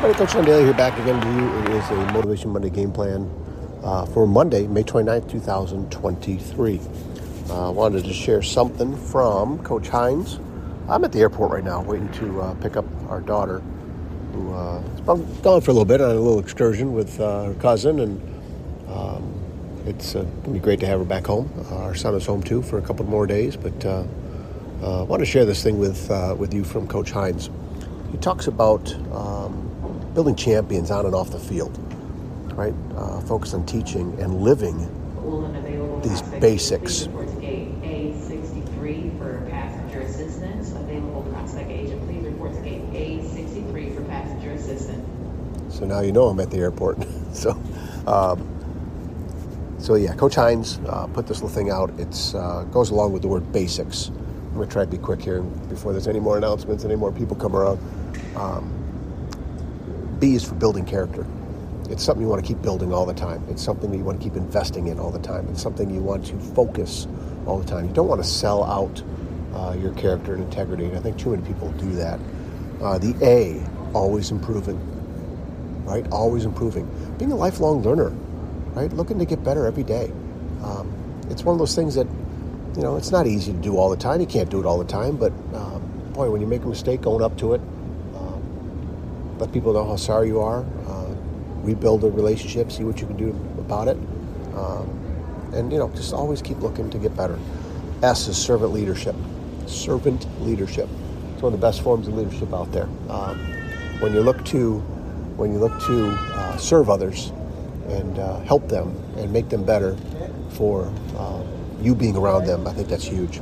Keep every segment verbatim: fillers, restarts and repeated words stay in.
everybody, Coach John Daly here, back again with you. It is a Motivation Monday game plan uh, for Monday, May twenty-ninth, twenty twenty-three. I uh, wanted to share something from Coach Hines. I'm at the airport right now waiting to uh, pick up our daughter, who uh, has been gone for a little bit on a little excursion with uh, her cousin, and um, it's uh, going to be great to have her back home. Uh, our son is home too for a couple more days, but uh, uh, I want to share this thing with, uh, with you from Coach Hines. He talks about um, building champions on and off the field, right? Uh, focus on teaching and living these basics. A sixty-three for passenger assistance. Available prospect agent, please report to gate A sixty-three for passenger assistance. So now you know I'm at the airport. so, um, so yeah, Coach Hines uh, put this little thing out. It's uh, goes along with the word basics. I'm going to try to be quick here before there's any more announcements, any more people come around. Um, B is for building character. It's something you want to keep building all the time. It's something that you want to keep investing in all the time. It's something you want to focus all the time. You don't want to sell out uh, your character and integrity, and I think too many people do that. Uh, the A, always improving, right? Always improving. Being a lifelong learner, right? Looking to get better every day. Um, it's one of those things that, you know, it's not easy to do all the time. You can't do it all the time, but um, boy, when you make a mistake, going up to it, um, let people know how sorry you are, uh, rebuild a relationship, see what you can do about it, um, and, you know, just always keep looking to get better. S is servant leadership. Servant leadership. It's one of the best forms of leadership out there. Um, when you look to, when you look to uh, serve others and uh, help them and make them better for uh, you being around them, I think that's huge.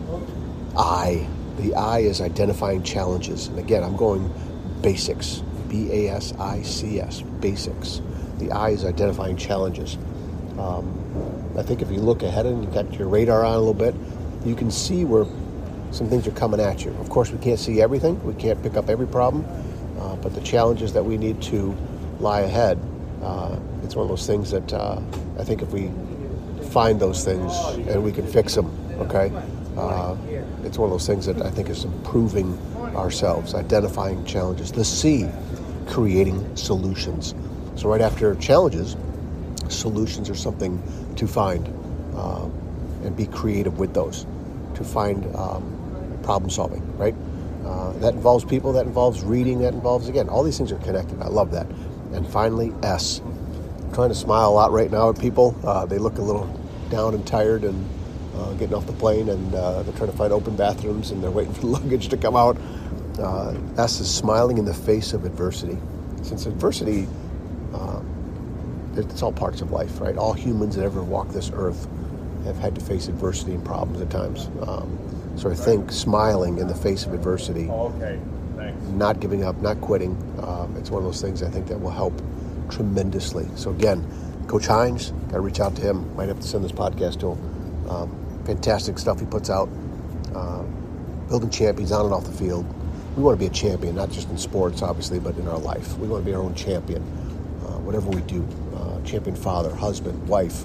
I, the I is identifying challenges. And again, I'm going basics, B A S I C S, basics. The I is identifying challenges. Um, I think if you look ahead and you got your radar on a little bit, you can see where some things are coming at you. Of course, we can't see everything. We can't pick up every problem. Uh, but the challenges that we need to lie ahead, uh, it's one of those things that uh, I think if we find those things and we can fix them, okay? Uh, it's one of those things that I think is improving ourselves, identifying challenges. The C, creating solutions. So right after challenges, solutions are something to find uh, and be creative with those, to find um, problem solving, right? Uh, that involves people, that involves reading, that involves, again, all these things are connected. I love that. And finally, S. I'm trying to smile a lot right now at people. Uh, they look a little down and tired and uh, getting off the plane, and uh, they're trying to find open bathrooms and they're waiting for the luggage to come out. Uh, S is smiling in the face of adversity. Since adversity, uh, it's all parts of life, right? All humans that ever walk this earth have had to face adversity and problems at times. Um, so I think smiling in the face of adversity, okay. Thanks. Not giving up, not quitting, um, it's one of those things I think that will help tremendously. So again, Coach Hines, got to reach out to him. Might have to send this podcast to him. Um, fantastic stuff he puts out. Uh, building champions on and off the field. We want to be a champion, not just in sports, obviously, but in our life. We want to be our own champion, uh, whatever we do. Uh, champion father, husband, wife,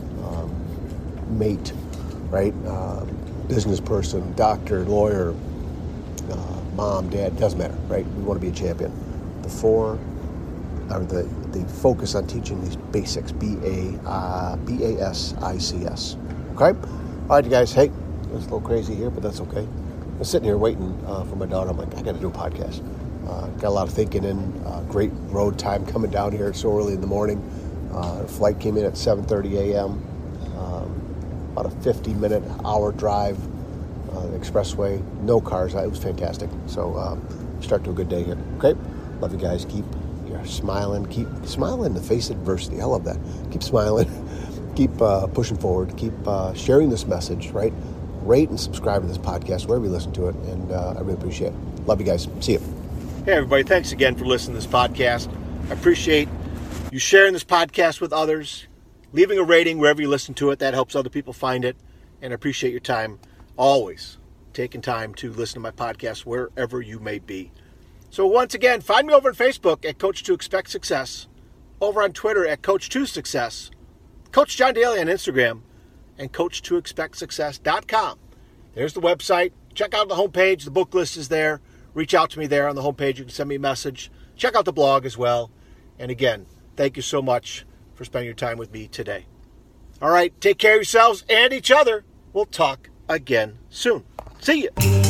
um, mate, right? Uh, business person, doctor, lawyer, uh, mom, dad, doesn't matter, right? We want to be a champion. The four are the, the focus on teaching these basics, B A uh, B A S I C S. Okay? All right, you guys. Hey, it's a little crazy here, but that's okay. I'm sitting here waiting uh, for my daughter. I'm like, I got to do a podcast. Uh, got a lot of thinking in. Uh, great road time coming down here so early in the morning. Uh, our flight came in at seven thirty a.m. Um, about a fifty-minute, hour drive, uh, the expressway. No cars. It was fantastic. So um, start to a good day here. Okay? Love you guys. Keep your smiling. Keep smiling in the face of adversity. I love that. Keep smiling. Keep uh, pushing forward. Keep uh, sharing this message, right? Rate and subscribe to this podcast wherever you listen to it, and uh, I really appreciate it. Love you guys. See you. Hey, everybody. Thanks again for listening to this podcast. I appreciate you sharing this podcast with others, leaving a rating wherever you listen to it. That helps other people find it, and I appreciate your time always taking time to listen to my podcast wherever you may be. So once again, find me over on Facebook at Coach to Expect Success, over on Twitter at Coach to Success, Coach John Daly on Instagram, and coach to expect success dot com. There's the website. Check out the homepage. The book list is there. Reach out to me there on the homepage. You can send me a message. check out the blog as well. And again, thank you so much for spending your time with me today. All right, take care of yourselves and each other. We'll talk again soon. See you.